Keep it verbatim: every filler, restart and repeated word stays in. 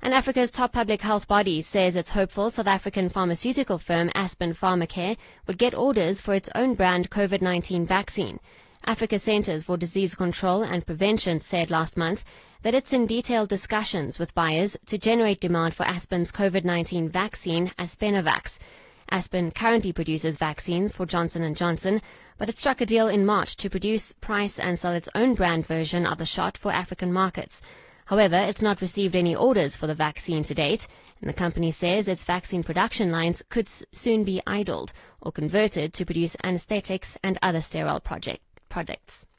And Africa's top public health body says it's hopeful South African pharmaceutical firm Aspen Pharmacare would get orders for its own brand COVID nineteen vaccine. Africa Centers for Disease Control and Prevention said last month that it's in detailed discussions with buyers to generate demand for Aspen's COVID nineteen vaccine, Aspenovax. Aspen currently produces vaccine for Johnson and Johnson, but it struck a deal in March to produce, price and sell its own brand version of the shot for African markets. However, it's not received any orders for the vaccine to date, and the company says its vaccine production lines could s- soon be idled or converted to produce anesthetics and other sterile project- projects.